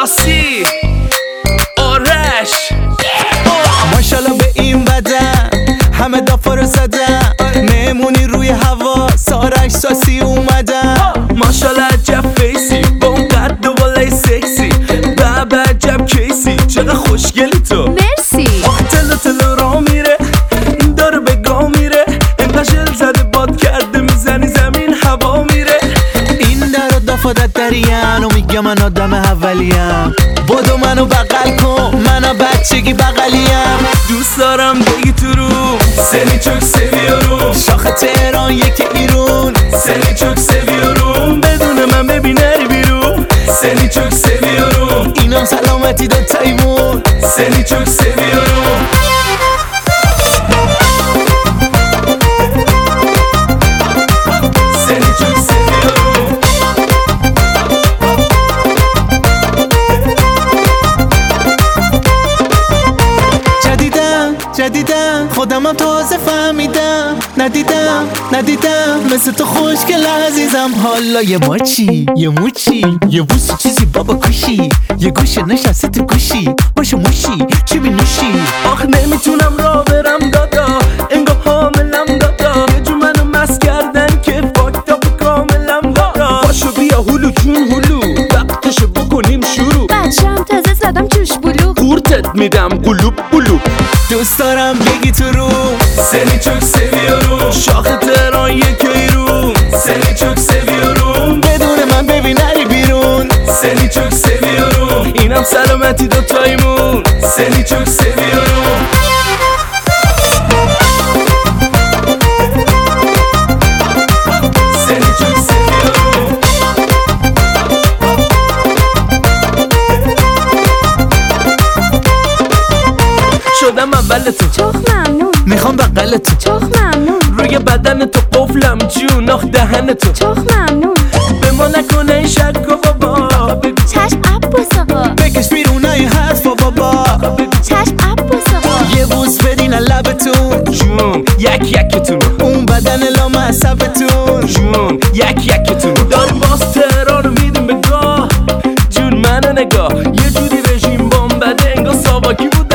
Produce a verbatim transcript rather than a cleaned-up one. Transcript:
یاسی آرش ماشالله به این بدن همه دافا رو زدن مهمونی روی هوا سارش ساسی اومدن ماشالله عجب فیسی با اون قد و بالای سکسی بابا عجب کیسی چقدر خوشگلی تو مرسی آخه تلو تلو را میره داره به گاه میره انقدر شل زده باد کرده میزنی زمین هوا میره این در و دافادت دریم و میگم من آدم اولیم بدو منو بغل کن منو بچگی بغلیم دوست دارم بگی تو رو سنی چوک سویارو شاخ تهران یک ایرون سنی چوک سویارو بدون من ببین نری بیرون سنی چوک سویارو اینم سلامتی دو تایمون سنی چوک سویارو سنی چوک سویارو جدیدم جدیدم خودمم تازه فهمیدم ندیدم ندیدم مثل تو خوشگل عزیزم حالا یه ماچی یه موچی یه بوسی چیزی بابا کشی یه گوشه نشسته تو گوشی باشه موشی چی بی نوشی آخ نمیتونم را برم دادا انگار حاملم دادا یه جو منو مست کردن که فاکتاپ کاملم دادا باشو بیا هلو جون هلو وقتشو بکنیم شروع بچم تازه زدم جوش بلو قورتت میدم قلوب قلوب دوست دارم بگی تو رو سنی چوک سویارو شاخ تهران یک ایرون سنی چوک سویارو بدون من ببین نری بیرون سنی چوک سویارو اینم سلامتی دو تایمون سنی چوک سویارو سنی چوک سویارو شدم اول تو چخ ممنون میخوام بغل تو چخ ممنون روی بدن تو قفلم جون آخ دهن تو چخ ممنون به ما نکنه این شک و بابا بگو چشم عباس آقا بکش بیرون این حرفا بابا چشم عباس آقا یه بوس بدین لبتون جون یک یکتون اون بدن لامصبتون جون یک یکتون داریم باز تهران رو میدیم به گاه جون منو نگاه یه جوری رژیم بام بده انگار ساواکی بود